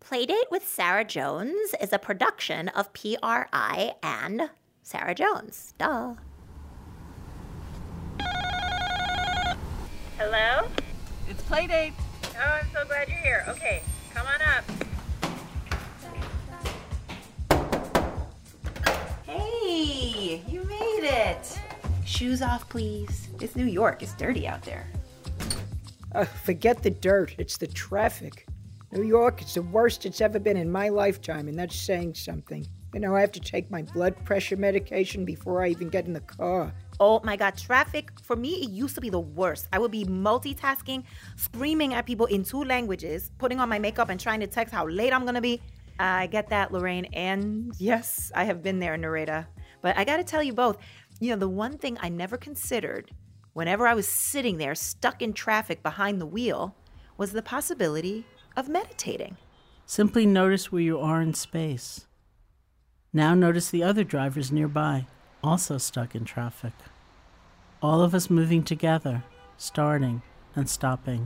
Playdate with Sarah Jones is a production of PRI and Sarah Jones. Duh. Hello? It's Playdate. Oh, I'm so glad you're here. Okay, come on up. Hey, you made it. Shoes off, please. It's New York. It's dirty out there. Forget the dirt. It's the traffic. New York, it's the worst it's ever been in my lifetime, and that's saying something. You know, I have to take my blood pressure medication before I even get in the car. Oh my God, traffic, for me, it used to be the worst. I would be multitasking, screaming at people in 2 languages, putting on my makeup and trying to text how late I'm gonna be. I get that, Lorraine, and yes, I have been there, Narita. But I gotta tell you both, the one thing I never considered whenever I was sitting there stuck in traffic behind the wheel was the possibility of meditating. Simply notice where you are in space. Now notice the other drivers nearby, also stuck in traffic. All of us moving together, starting and stopping.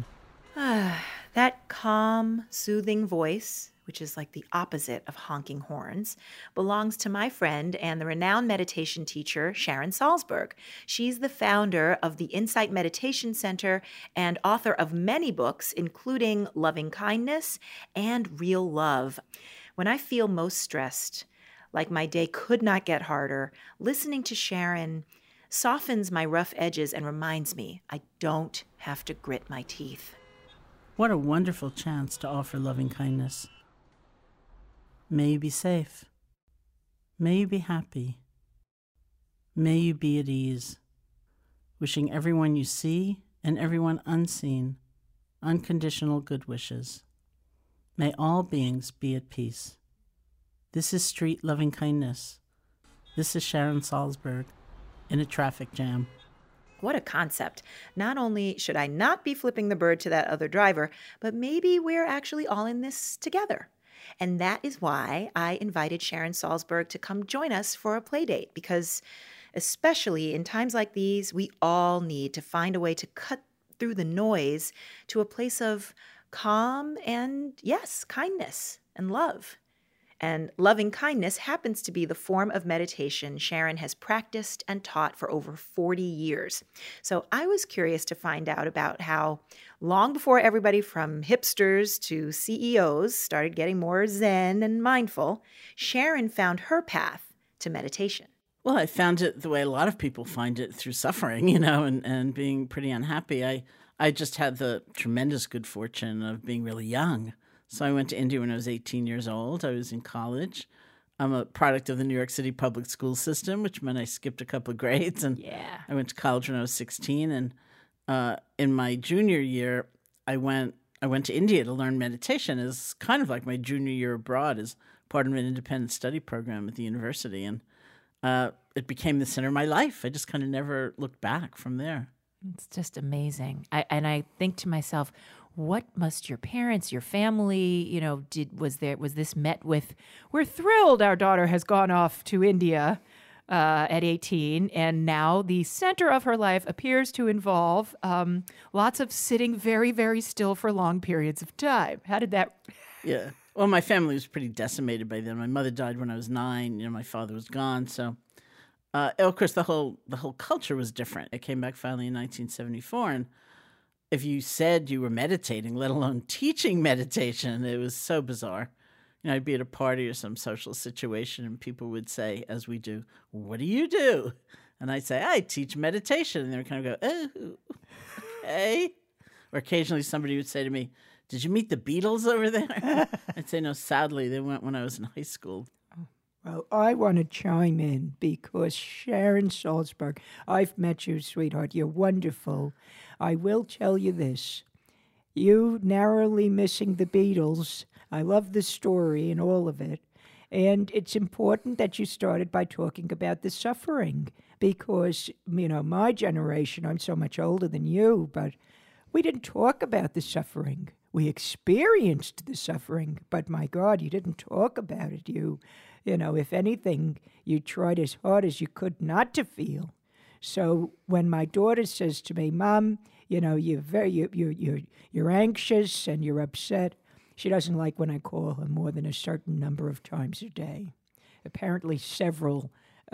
That calm, soothing voice, which is like the opposite of honking horns, belongs to my friend and the renowned meditation teacher, Sharon Salzberg. She's the founder of the Insight Meditation Center and author of many books, including Loving Kindness and Real Love. When I feel most stressed, like my day could not get harder, listening to Sharon softens my rough edges and reminds me I don't have to grit my teeth. What a wonderful chance to offer loving kindness. May you be safe. May you be happy. May you be at ease. Wishing everyone you see and everyone unseen unconditional good wishes. May all beings be at peace. This is Street Loving Kindness. This is Sharon Salzberg in a traffic jam. What a concept. Not only should I not be flipping the bird to that other driver, but maybe we're actually all in this together. And that is why I invited Sharon Salzberg to come join us for a play date, because especially in times like these, we all need to find a way to cut through the noise to a place of calm and, yes, kindness and love. And loving kindness happens to be the form of meditation Sharon has practiced and taught for over 40 years. So I was curious to find out about how, long before everybody from hipsters to CEOs started getting more zen and mindful, Sharon found her path to meditation. Well, I found it the way a lot of people find it, through suffering, and being pretty unhappy. I just had the tremendous good fortune of being really young. So I went to India when I was 18 years old. I was in college. I'm a product of the New York City public school system, which meant I skipped a couple of grades. And I went to college when I was 16. And in my junior year, I went to India to learn meditation as kind of like my junior year abroad as part of an independent study program at the university. And it became the center of my life. I just kind of never looked back from there. It's just amazing. I think to myself, what must your parents, your family, was this met with, we're thrilled our daughter has gone off to India at 18, and now the center of her life appears to involve lots of sitting very, very still for long periods of time. How did that... Yeah. Well, my family was pretty decimated by then. My mother died when I was 9. My father was gone. So, of course, the whole culture was different. I came back finally in 1974, and if you said you were meditating, let alone teaching meditation, it was so bizarre. I'd be at a party or some social situation, and people would say, as we do, "What do you do?" And I'd say, "I teach meditation." And they would kind of go, "Oh, okay." Or occasionally somebody would say to me, "Did you meet the Beatles over there?" I'd say, "No, sadly, they went when I was in high school." Well, I want to chime in because Sharon Salzberg, I've met you, sweetheart. You're wonderful. I will tell you this. You narrowly missing the Beatles. I love the story and all of it. And it's important that you started by talking about the suffering because, my generation, I'm so much older than you, but we didn't talk about the suffering. We experienced the suffering, but my God, you didn't talk about it. If anything, you tried as hard as you could not to feel. So when my daughter says to me, "Mom, you're anxious and you're upset," She doesn't like when I call her more than a certain number of times a day. Apparently several,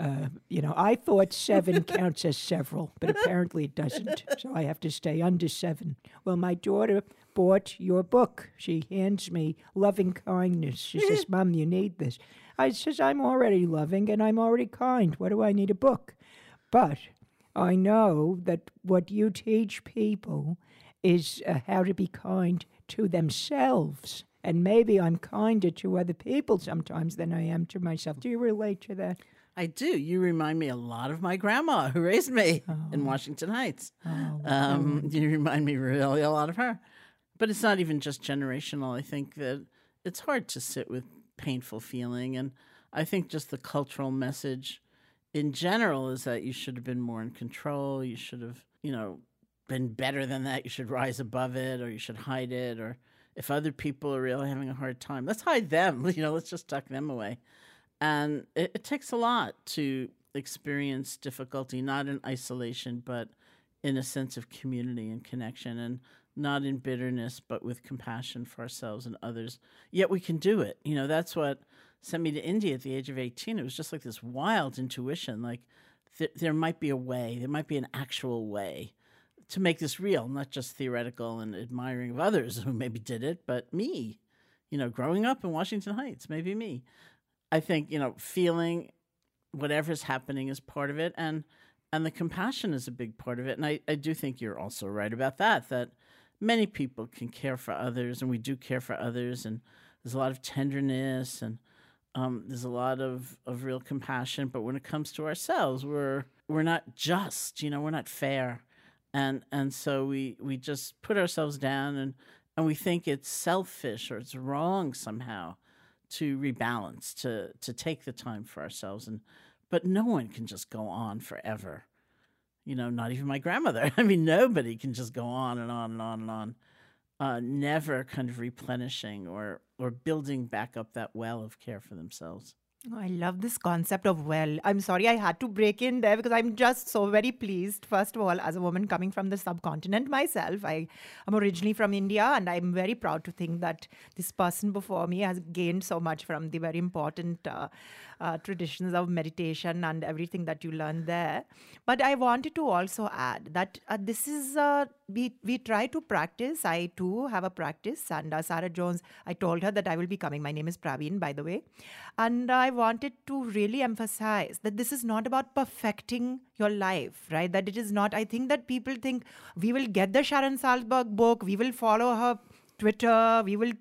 I thought 7 counts as several, but apparently it doesn't. So I have to stay under 7. Well, my daughter bought your book. She hands me Loving Kindness. She says, Mom, you need this. I says, I'm already loving and I'm already kind. What do I need a book? But I know that what you teach people is how to be kind to themselves. And maybe I'm kinder to other people sometimes than I am to myself. Do you relate to that? I do. You remind me a lot of my grandma who raised me in Washington Heights. You remind me really a lot of her. But it's not even just generational. I think that it's hard to sit with painful feeling. And I think just the cultural message in general is that you should have been more in control. You should have, been better than that. You should rise above it, or you should hide it. Or if other people are really having a hard time, let's hide them. Let's just tuck them away. And it takes a lot to experience difficulty, not in isolation, but in a sense of community and connection, and not in bitterness, but with compassion for ourselves and others. Yet we can do it. That's what sent me to India at the age of 18. It was just like this wild intuition, like there might be a way, there might be an actual way to make this real, not just theoretical and admiring of others who maybe did it, but me, growing up in Washington Heights, maybe me. I think, feeling whatever's happening is part of it, and the compassion is a big part of it. And I do think you're also right about that many people can care for others, and we do care for others, and there's a lot of tenderness, and there's a lot of real compassion. But when it comes to ourselves, we're not just, we're not fair. And so we just put ourselves down, and we think it's selfish or it's wrong somehow to rebalance, to take the time for ourselves. But no one can just go on forever. Not even my grandmother. I mean, nobody can just go on and on and on and on, never kind of replenishing or building back up that well of care for themselves. Oh, I love this concept of well. I'm sorry I had to break in there because I'm just so very pleased. First of all, as a woman coming from the subcontinent myself, I am originally from India, and I'm very proud to think that this person before me has gained so much from the very important traditions of meditation and everything that you learn there. But I wanted to also add that this is, we try to practice. I too have a practice, and Sarah Jones, I told her that I will be coming. My name is Praveen, by the way. And I wanted to really emphasize that this is not about perfecting your life, right? That it is not, I think that people think we will get the Sharon Salzberg book, we will follow her Twitter, we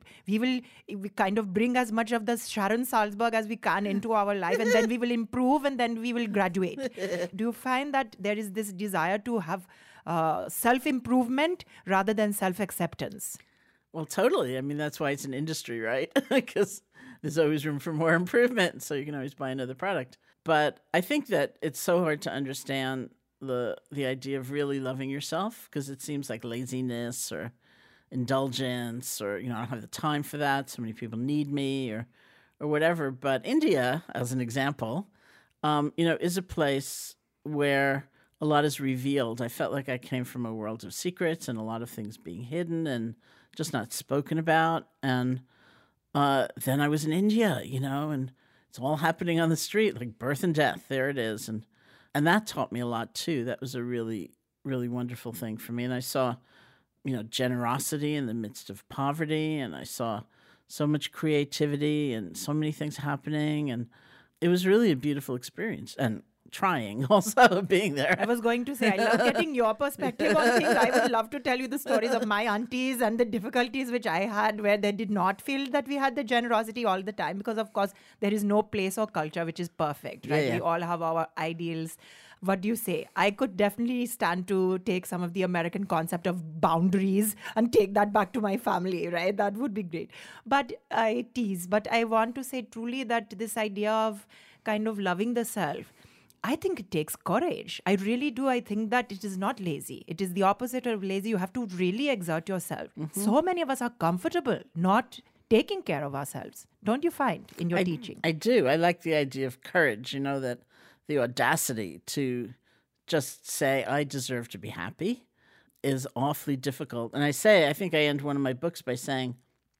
kind of bring as much of the Sharon Salzberg as we can into our life, and then we will improve, and then we will graduate. Do you find that there is this desire to have self-improvement rather than self-acceptance? Well, totally. I mean, that's why it's an industry, right? Because there's always room for more improvement, so you can always buy another product. But I think that it's so hard to understand the idea of really loving yourself, because it seems like laziness or indulgence, or I don't have the time for that, so many people need me, or whatever. But India, as an example, is a place where a lot is revealed. I felt like I came from a world of secrets and a lot of things being hidden and just not spoken about. And then I was in India, and it's all happening on the street, like birth and death. There it is. And that taught me a lot too. That was a really, really wonderful thing for me. And I saw, generosity in the midst of poverty. And I saw so much creativity and so many things happening. And it was really a beautiful experience. And trying also being there. I was going to say, I love getting your perspective on things. I would love to tell you the stories of my aunties and the difficulties which I had, where they did not feel that we had the generosity all the time, because of course there is no place or culture which is perfect, right? Yeah. We all have our ideals. What do you say? I could definitely stand to take some of the American concept of boundaries and take that back to my family, right? That would be great. But I tease. But I want to say truly that this idea of kind of loving the self, I think it takes courage. I really do. I think that it is not lazy. It is the opposite of lazy. You have to really exert yourself. Mm-hmm. So many of us are comfortable not taking care of ourselves. Don't you find in your teaching? I do. I like the idea of courage, that the audacity to just say, I deserve to be happy is awfully difficult. And I think I end one of my books by saying,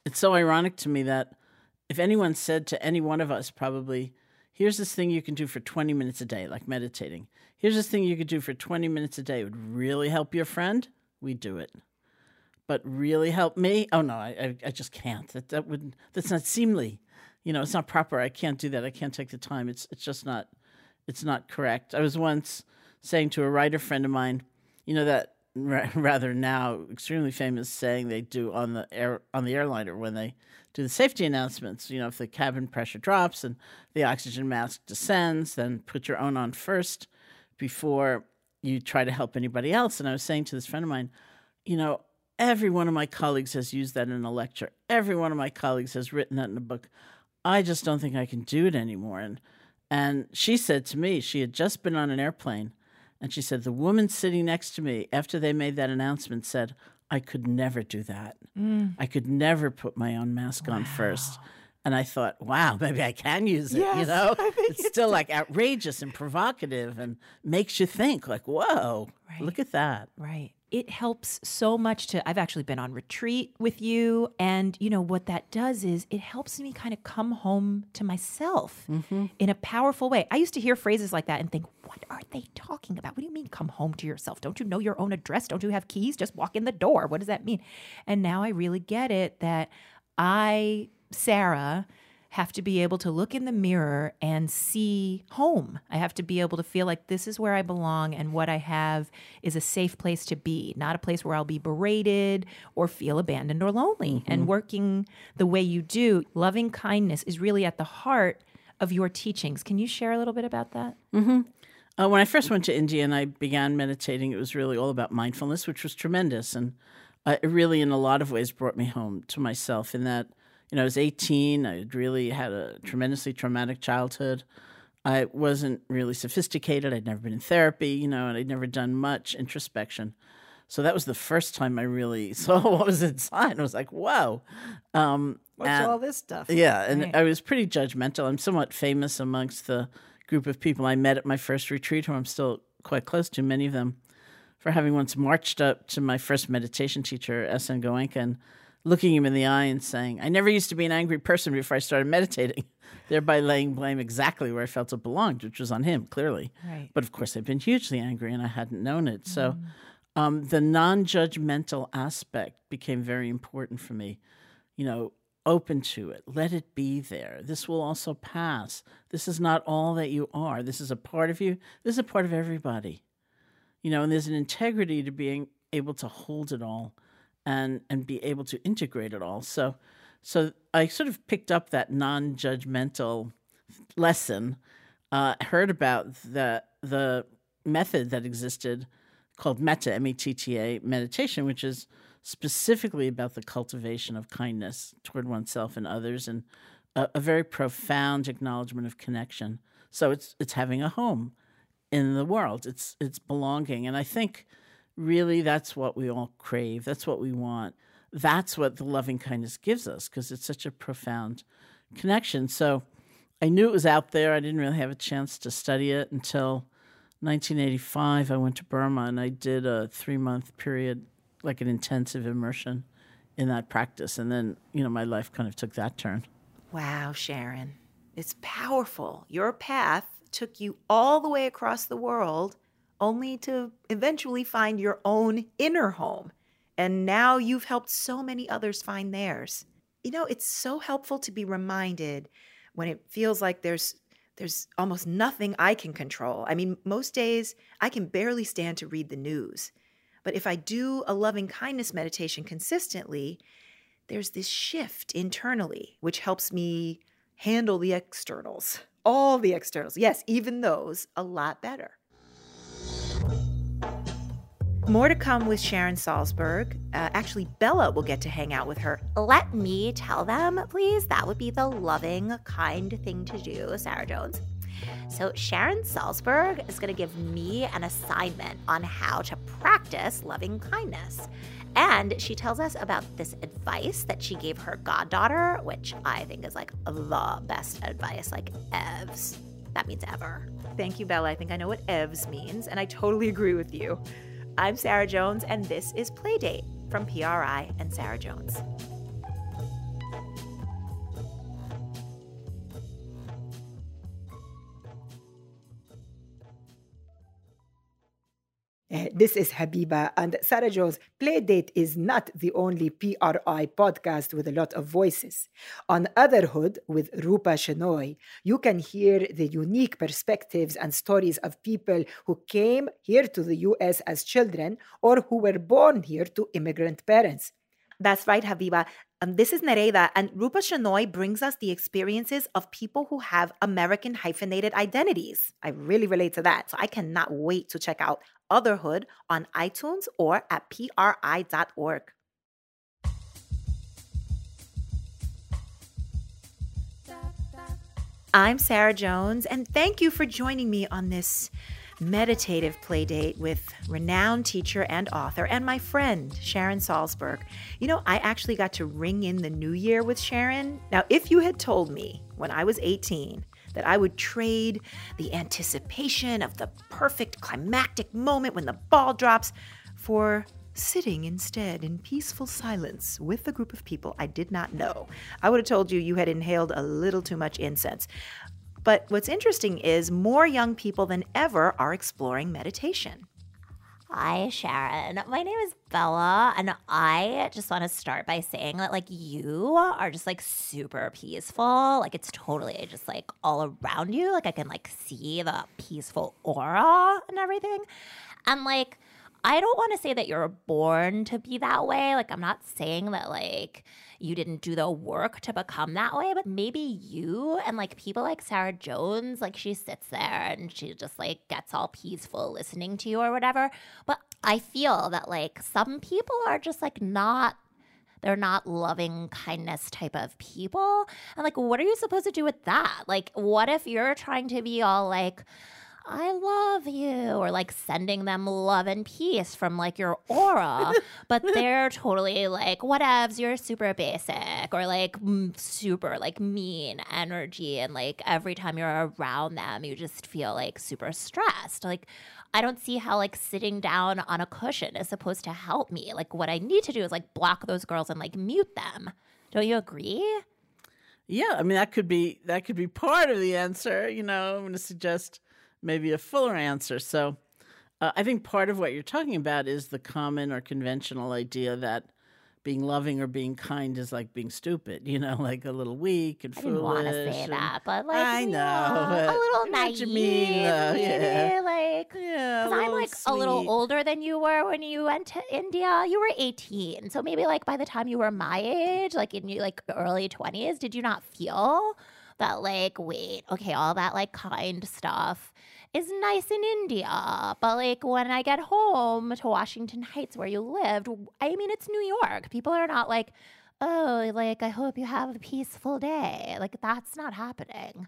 it's so ironic to me that if anyone said to any one of us probably, here's this thing you can do for 20 minutes a day, like meditating. Here's this thing you could do for 20 minutes a day. It would really help your friend. We'd do it. But really help me? Oh, no, I just can't. That's not seemly. It's not proper. I can't do that. I can't take the time. It's just not, it's not correct. I was once saying to a writer friend of mine, that rather now extremely famous saying they do on the airliner when they do the safety announcements. If the cabin pressure drops and the oxygen mask descends, then put your own on first before you try to help anybody else. And I was saying to this friend of mine, every one of my colleagues has used that in a lecture. Every one of my colleagues has written that in a book. I just don't think I can do it anymore. And she said to me, she had just been on an airplane, and she said, the woman sitting next to me after they made that announcement said, I could never do that. I could never put my own mask on first. And I thought, wow, maybe I can use it, Yes, I think It's still like outrageous and provocative and makes you think like, whoa, look at that. Right. It helps so much I've actually been on retreat with you. And, what that does is it helps me kind of come home to myself in a powerful way. I used to hear phrases like that and think, what are they talking about? What do you mean come home to yourself? Don't you know your own address? Don't you have keys? Just walk in the door. What does that mean? And now I really get it that Sarah, have to be able to look in the mirror and see home. I have to be able to feel like this is where I belong and what I have is a safe place to be, not a place where I'll be berated or feel abandoned or lonely. And working the way you do, loving kindness is really at the heart of your teachings. Can you share a little bit about that? When I first went to India and I began meditating, it was really all about mindfulness, which was tremendous. And it really, in a lot of ways, brought me home to myself in that, I was 18. I had really had a tremendously traumatic childhood. I wasn't really sophisticated. I'd never been in therapy, and I'd never done much introspection. So that was the first time I really saw what was inside. I was like, whoa. What's all this stuff? Yeah, and I was pretty judgmental. I'm somewhat famous amongst the group of people I met at my first retreat, who I'm still quite close to, many of them, for having once marched up to my first meditation teacher, S.N. Goenka, and looking him in the eye and saying, I never used to be an angry person before I started meditating, thereby laying blame exactly where I felt it belonged, which was on him, clearly. Right. But of course, I've been hugely angry and I hadn't known it. So the non-judgmental aspect became very important for me. Open to it. Let it be there. This will also pass. This is not all that you are. This is a part of you. This is a part of everybody. And there's an integrity to being able to hold it all and be able to integrate it all. So I sort of picked up that non-judgmental lesson, heard about the method that existed called Metta, M-E-T-T-A, meditation, which is specifically about the cultivation of kindness toward oneself and others, and a very profound acknowledgement of connection. So it's having a home in the world. It's belonging. And I think really that's what we all crave. That's what we want. That's what the loving kindness gives us, because it's such a profound connection. So I knew it was out there. I didn't really have a chance to study it until 1985. I went to Burma and I did a 3-month period, like an intensive immersion in that practice. And then, my life kind of took that turn. Wow, Sharon. It's powerful. Your path took you all the way across the world only to eventually find your own inner home. And now you've helped so many others find theirs. It's so helpful to be reminded when it feels like there's almost nothing I can control. I mean, most days I can barely stand to read the news. But if I do a loving kindness meditation consistently, there's this shift internally, which helps me handle the externals, all the externals. Yes, even those a lot better. More to come with Sharon Salzberg. Actually, Bella will get to hang out with her. Let me tell them, please. That would be the loving, kind thing to do, Sarah Jones. So Sharon Salzberg is going to give me an assignment on how to practice loving kindness. And she tells us about this advice that she gave her goddaughter, which I think is like the best advice, like EVS. That means ever. Thank you, Bella. I think I know what EVS means, and I totally agree with you. I'm Sarah Jones, and this is Playdate from PRI and Sarah Jones. This is Habiba, and Sarah Jones Playdate is not the only PRI podcast with a lot of voices. On Otherhood with Rupa Shenoy, you can hear the unique perspectives and stories of people who came here to the US as children or who were born here to immigrant parents. That's right, Habiba. This is Nereida, and Rupa Shenoy brings us the experiences of people who have American hyphenated identities. I really relate to that, so I cannot wait to check out Otherhood on iTunes or at PRI.org. I'm Sarah Jones, and thank you for joining me on this meditative playdate with renowned teacher and author and my friend, Sharon Salzberg. You know, I actually got to ring in the new year with Sharon. Now, if you had told me when I was 18 that I would trade the anticipation of the perfect climactic moment when the ball drops for sitting instead in peaceful silence with a group of people I did not know, I would have told you you had inhaled a little too much incense. But what's interesting is more young people than ever are exploring meditation. Hi, Sharon. My name is Bella, and I just want to start by saying that, like, you are just, like, super peaceful. Like, it's totally just, like, all around you. Like, I can, like, see the peaceful aura and everything. And, like, I don't want to say that you're born to be that way. Like, I'm not saying that, like, you didn't do the work to become that way, but maybe you and, like, people like Sarah Jones, like, she sits there and she just, like, gets all peaceful listening to you or whatever. But I feel that, like, some people are just, like, they're not loving kindness type of people. And, like, what are you supposed to do with that? Like, what if you're trying to be all, like, I love you, or like sending them love and peace from like your aura, but they're totally like, whatevs, you're super basic, or like super like mean energy, and like every time you're around them, you just feel like super stressed. Like, I don't see how like sitting down on a cushion is supposed to help me. Like, what I need to do is like block those girls and like mute them. Don't you agree? Yeah, I mean that could be part of the answer. You know, I'm going to suggest maybe a fuller answer. So I think part of what you're talking about is the common or conventional idea that being loving or being kind is like being stupid, you know, like a little weak and foolish. I didn't want to say that, but like, I know, yeah, a little naive, you mean, maybe, like, yeah, because I'm like a little sweet. older than you were when you went to India. You were 18, so maybe like by the time you were my age, like in your like early 20s, did you not feel that like, wait, okay, all that like kind stuff is nice in India, but like when I get home to Washington Heights where you lived, I mean, it's New York. People are not like, oh, like, I hope you have a peaceful day. Like, that's not happening.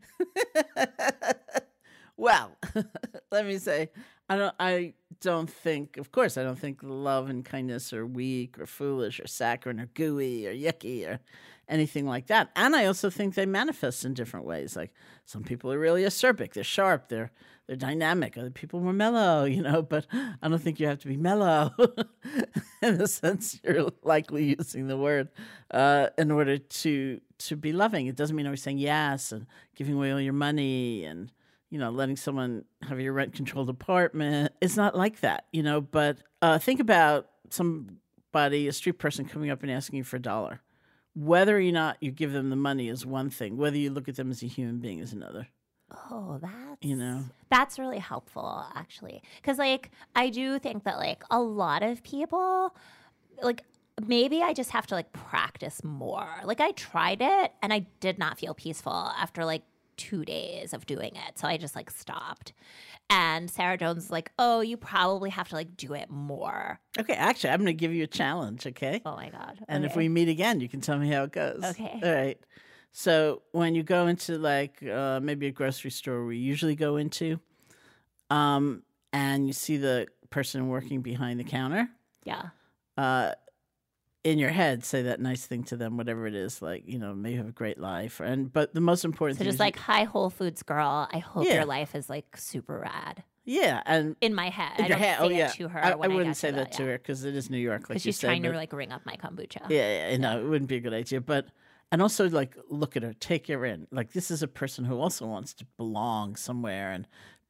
Well, let me say, I don't think, of course, I don't think love and kindness are weak or foolish or saccharine or gooey or yucky or anything like that. And I also think they manifest in different ways. Like some people are really acerbic, they're sharp, they're dynamic. Other people are mellow, you know, but I don't think you have to be mellow in the sense you're likely using the word in order to be loving. It doesn't mean always saying yes and giving away all your money and, you know, letting someone have your rent-controlled apartment. It's not like that, you know, but think about somebody, a street person coming up and asking you for $1. Whether or not you give them the money is one thing. Whether you look at them as a human being is another. Oh, That's really helpful, actually. Because, like, I do think that, like, a lot of people, like, maybe I just have to, like, practice more. Like, I tried it, and I did not feel peaceful after, like, 2 days of doing it. So I just, like, stopped. And Sarah Jones was like, oh, you probably have to, like, do it more. Okay, actually, I'm going to give you a challenge, okay? Oh, my God. And Okay. if we meet again, you can tell me how it goes. Okay. All right. So when you go into, like, maybe a grocery store we usually go into, and you see the person working behind the counter, Yeah. in your head, say that nice thing to them, whatever it is, like, you know, may you have a great life. But the most important So thing just is like, hi, Whole Foods girl. I hope Yeah. your life is like super rad. yeah, and In my head. in I your don't head, say oh yeah, it to her. I when wouldn't get say that to yeah. her because it is New York, like Because you she's said. trying to but- like ring up my kombucha. Yeah, no, it wouldn't be a good idea. But and also like look at her, take her in. Like this is a person who also wants to belong somewhere and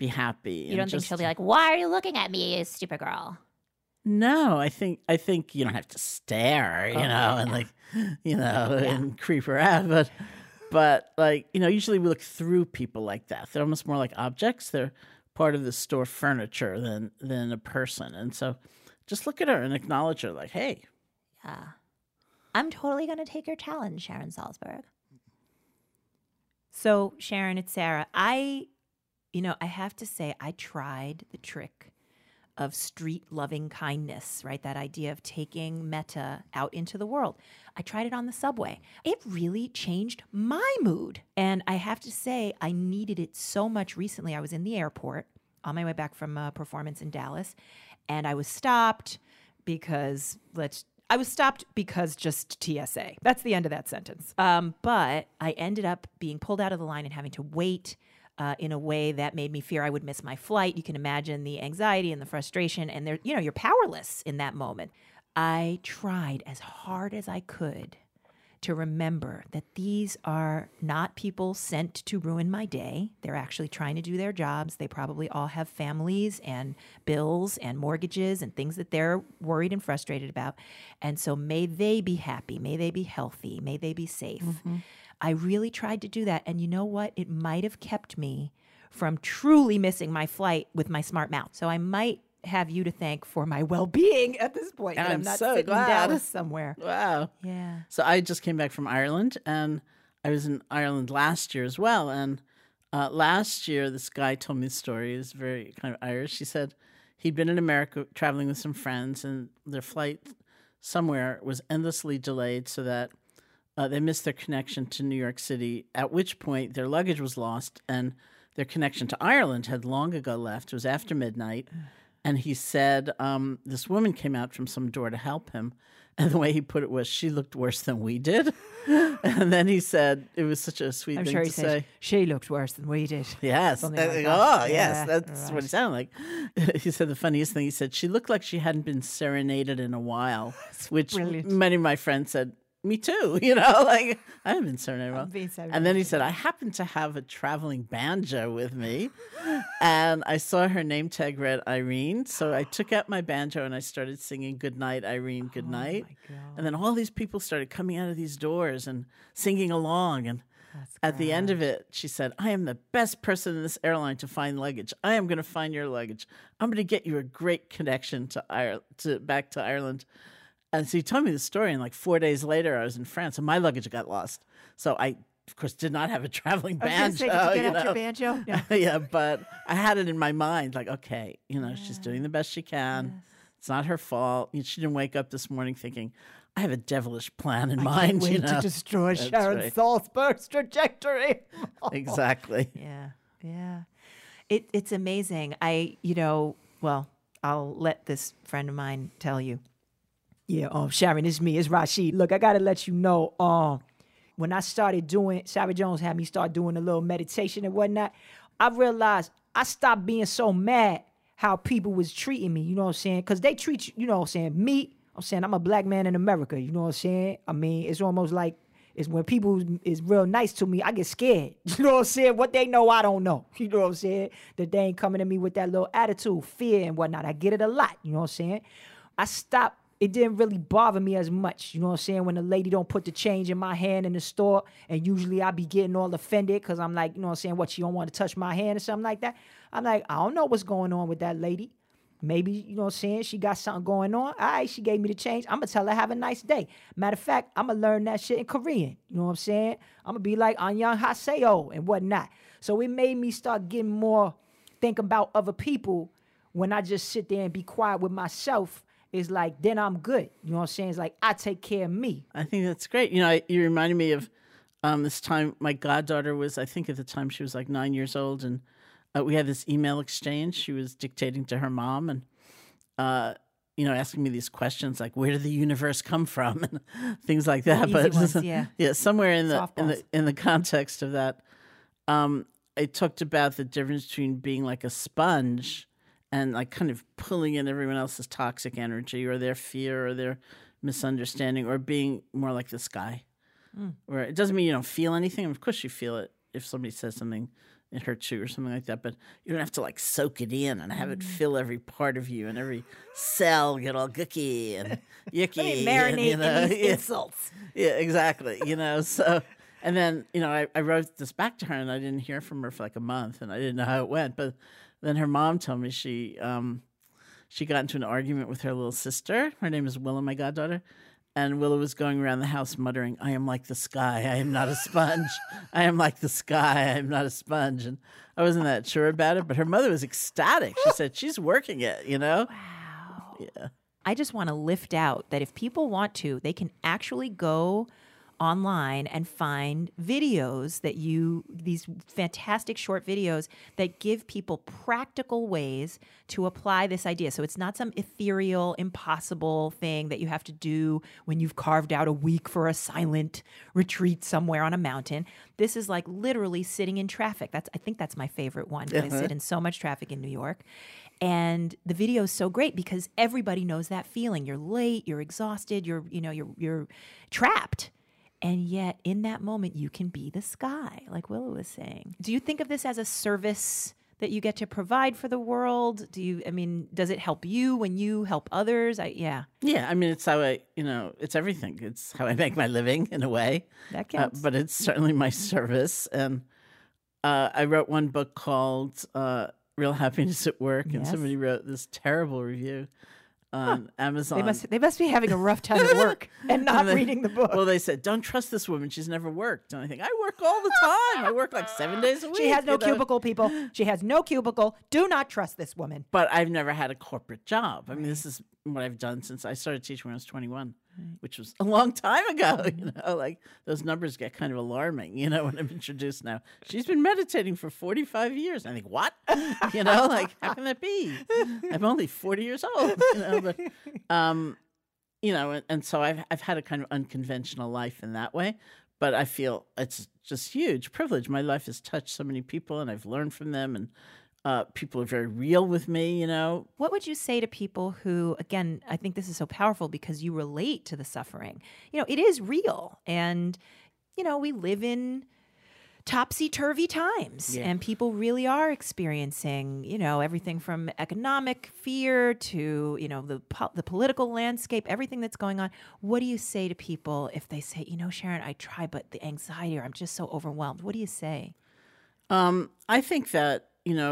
be happy. You don't think she'll be like, "Why are you looking at me, you stupid girl?" No, I think you don't have to stare, and like, and creep her out, but like, usually we look through people like that. They're almost more like objects. They're part of the store furniture than a person, and so just look at her and acknowledge her, like, hey. Yeah, I'm totally gonna take your challenge, Sharon Salzberg. So Sharon, it's Sarah. I have to say, I tried the trick of street loving kindness, right? That idea of taking metta out into the world. I tried it on the subway. It really changed my mood. And I have to say, I needed it so much recently. I was in the airport on my way back from a performance in Dallas, and I was stopped because just TSA. That's the end of that sentence. But I ended up being pulled out of the line and having to wait in a way that made me fear I would miss my flight. You can imagine the anxiety and the frustration, and you're powerless in that moment. I tried as hard as I could to remember that these are not people sent to ruin my day. They're actually trying to do their jobs. They probably all have families and bills and mortgages and things that they're worried and frustrated about. And so may they be happy. May they be healthy. May they be safe. Mm-hmm. I really tried to do that. And you know what? It might have kept me from truly missing my flight with my smart mouth. So I might have you to thank for my well-being at this point. And I'm not so sitting glad. in Dallas somewhere. Wow. Yeah. So I just came back from Ireland, and I was in Ireland last year as well. And last year, this guy told me the story. He was very kind of Irish. He said he'd been in America traveling with some friends, and their flight somewhere was endlessly delayed so that they missed their connection to New York City, at which point their luggage was lost, and their connection to Ireland had long ago left. It was after midnight. And he said this woman came out from some door to help him. And the way he put it was, she looked worse than we did. And then he said, it was such a sweet thing to say. She looked worse than we did. Yes. Something like that. Oh, Yeah, yes. That's right. what it sounded like. He said the funniest thing, he said, she looked like she hadn't been serenaded in a while, which brilliant. many of my friends said, me too, like I haven't been serenaded well. being serenaded. And then he said, I happen to have a traveling banjo with me. And I saw her name tag read Irene. So I took out my banjo and I started singing Good Night, Irene, Good Night. my God. And then all these people started coming out of these doors and singing along. And at the end of it, she said, I am the best person in this airline to find luggage. I am going to find your luggage. I'm going to get you a great connection to back to Ireland. And so he told me the story, and like 4 days later, I was in France, and my luggage got lost. So I, of course, did not have a traveling banjo. Did you get out your banjo? Yeah. Yeah, but I had it in my mind, like, okay, she's doing the best she can. Yes. It's not her fault. She didn't wake up this morning thinking, I have a devilish plan in mind. Can't wait to destroy Sharon Salzberg's trajectory. Exactly. Yeah. It's amazing. I'll let this friend of mine tell you. Yeah, Sharon, it's me. It's Rashid. Look, I got to let you know, when I started doing, Sarah Jones had me start doing a little meditation and whatnot, I realized I stopped being so mad how people was treating me, you know what I'm saying? Because they treat you, you know what I'm saying, me, I'm a black man in America, you know what I'm saying? I mean, it's almost like, it's when people is real nice to me, I get scared. You know what I'm saying? What they know, I don't know. You know what I'm saying? That they ain't coming at me with that little attitude, fear and whatnot. I get it a lot, you know what I'm saying? I stopped. It didn't really bother me as much, you know what I'm saying, when the lady don't put the change in my hand in the store, and usually I be getting all offended because I'm like, you know what I'm saying, what, she don't want to touch my hand or something like that? I'm like, I don't know what's going on with that lady. Maybe, you know what I'm saying, she got something going on. All right, she gave me the change. I'm going to tell her, have a nice day. Matter of fact, I'm going to learn that shit in Korean, you know what I'm saying? I'm going to be like, annyeonghaseyo and whatnot. So it made me start getting more, think about other people when I just sit there and be quiet with myself. Is like, then I'm good. You know what I'm saying? It's like, I take care of me. I think that's great. You reminded me of this time my goddaughter was, I think at the time she was like 9 years old, and we had this email exchange. She was dictating to her mom and, asking me these questions like, where did the universe come from? And things like that. Yeah, somewhere in the context of that, I talked about the difference between being like a sponge and like kind of pulling in everyone else's toxic energy or their fear or their misunderstanding, or being more like this guy. Where it doesn't mean you don't feel anything. Of course you feel it if somebody says something it hurts you or something like that. But you don't have to like soak it in and have it fill every part of you and every cell get all gooky and yucky. Marinate and, in these insults. Yeah, exactly. So, and then, I wrote this back to her and I didn't hear from her for like a month and I didn't know how it went. But then her mom told me she got into an argument with her little sister. Her name is Willow, my goddaughter. And Willow was going around the house muttering, "I am like the sky. I am not a sponge. I am like the sky. I am not a sponge." And I wasn't that sure about it, but her mother was ecstatic. She said, "She's working it, Wow. Yeah. I just want to lift out that if people want to, they can actually go online and find videos these fantastic short videos that give people practical ways to apply this idea. So it's not some ethereal, impossible thing that you have to do when you've carved out a week for a silent retreat somewhere on a mountain. This is like literally sitting in traffic. I think that's my favorite one. I sit in so much traffic in New York. And the video is so great because everybody knows that feeling. You're late, you're exhausted, you're trapped. And yet in that moment, you can be the sky, like Willow was saying. Do you think of this as a service that you get to provide for the world? Does it help you when you help others? Yeah. It's how it's everything. It's how I make my living in a way. That counts. But it's certainly my service. And I wrote one book called Real Happiness at Work. And somebody wrote this terrible review on Amazon. They must be having a rough time at work and not reading the book. Well, they said, "Don't trust this woman. She's never worked." And I think, I work all the time. I work like 7 days a week. She has no cubicle, people. She has no cubicle. Do not trust this woman. But I've never had a corporate job. This is what I've done since I started teaching when I was 21, which was a long time ago. Like those numbers get kind of alarming, when I'm introduced now. She's been meditating for 45 years. And I think, what? Like, how can that be? I'm only 40 years old, but, and so I've had a kind of unconventional life in that way. But I feel it's just huge privilege. My life has touched so many people and I've learned from them and people are very real with me, What would you say to people who, again, I think this is so powerful because you relate to the suffering. It is real. And, we live in topsy-turvy times and people really are experiencing, everything from economic fear to, the political landscape, everything that's going on. What do you say to people if they say, Sharon, I try, but the anxiety or I'm just so overwhelmed? What do you say? I think that,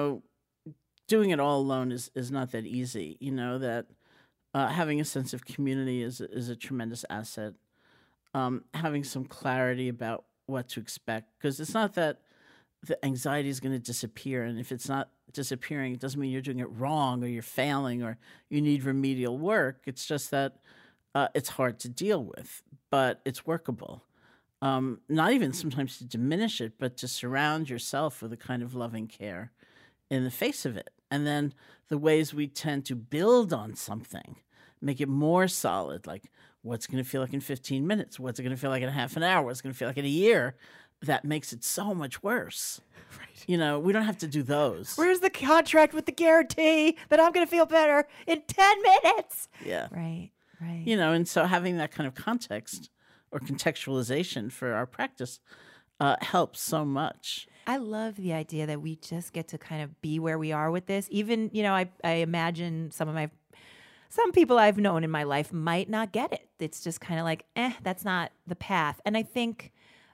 doing it all alone is not that easy. That having a sense of community is a tremendous asset. Having some clarity about what to expect, because it's not that the anxiety is going to disappear. And if it's not disappearing, it doesn't mean you're doing it wrong or you're failing or you need remedial work. It's just that it's hard to deal with, but it's workable. Not even sometimes to diminish it, but to surround yourself with a kind of loving care in the face of it. And then the ways we tend to build on something, make it more solid, like what's going to feel like in 15 minutes? What's it going to feel like in half an hour? What's it going to feel like in a year? That makes it so much worse. Right. We don't have to do those. Where's the contract with the guarantee that I'm going to feel better in 10 minutes? Yeah. Right. And so having that kind of context or contextualization for our practice helps so much. I love the idea that we just get to kind of be where we are with this. Even, I imagine some people I've known in my life might not get it. It's just kind of like, that's not the path. And I think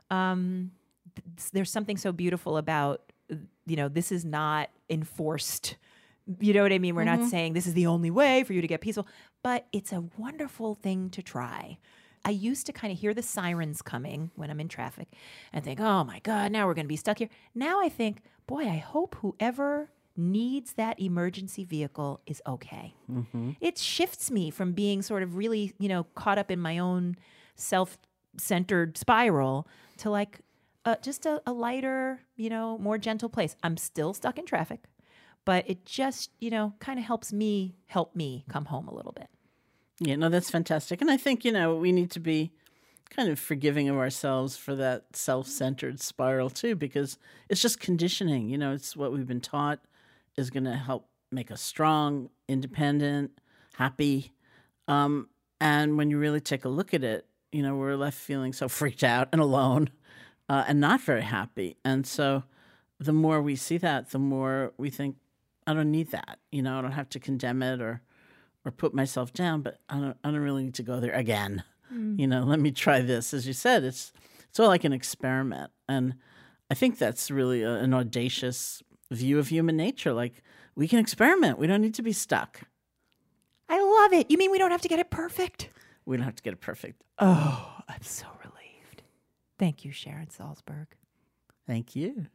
there's something so beautiful about, this is not enforced. You know what I mean? We're not saying this is the only way for you to get peaceful, but it's a wonderful thing to try. I used to kind of hear the sirens coming when I'm in traffic and think, oh my God, now we're going to be stuck here. Now I think, boy, I hope whoever needs that emergency vehicle is okay. Mm-hmm. It shifts me from being sort of really, caught up in my own self-centered spiral to like just a lighter, more gentle place. I'm still stuck in traffic, but it just, kind of helps me help me come home a little bit. Yeah, no, that's fantastic. And I think, we need to be kind of forgiving of ourselves for that self-centered spiral too, because it's just conditioning. It's what we've been taught is going to help make us strong, independent, happy. And when you really take a look at it, we're left feeling so freaked out and alone and not very happy. And so the more we see that, the more we think, I don't need that. I don't have to condemn it or put myself down, but I don't really need to go there again. Let me try this. As you said, it's all like an experiment. And I think that's really an audacious view of human nature. Like, we can experiment. We don't need to be stuck. I love it. You mean we don't have to get it perfect? We don't have to get it perfect. Oh, I'm so relieved. Thank you, Sharon Salzberg. Thank you.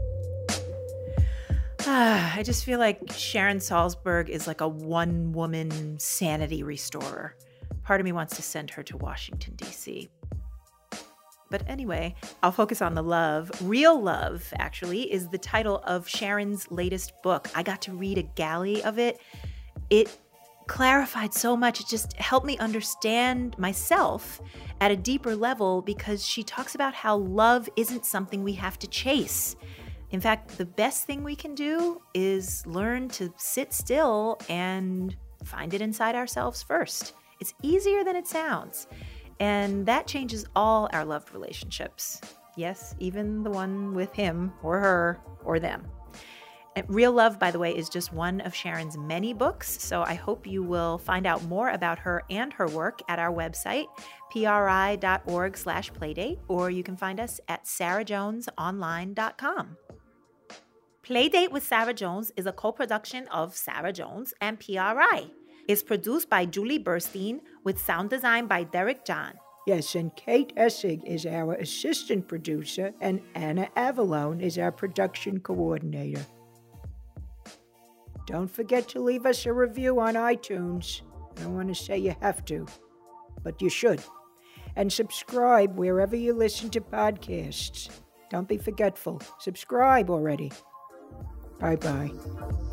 I just feel like Sharon Salzberg is like a one-woman sanity restorer. Part of me wants to send her to Washington, D.C. But anyway, I'll focus on the love. Real Love, actually, is the title of Sharon's latest book. I got to read a galley of it. It clarified so much. It just helped me understand myself at a deeper level, because she talks about how love isn't something we have to chase. In fact, the best thing we can do is learn to sit still and find it inside ourselves first. It's easier than it sounds. And that changes all our loved relationships. Yes, even the one with him or her or them. And Real Love, by the way, is just one of Sharon's many books. So I hope you will find out more about her and her work at our website, pri.org/playdate, or you can find us at sarahjonesonline.com. Playdate with Sarah Jones is a co-production of Sarah Jones and PRI. It's produced by Julie Burstein with sound design by Derek John. Yes, and Kate Essig is our assistant producer, and Anna Avalone is our production coordinator. Don't forget to leave us a review on iTunes. I don't want to say you have to, but you should. And subscribe wherever you listen to podcasts. Don't be forgetful. Subscribe already. Bye-bye.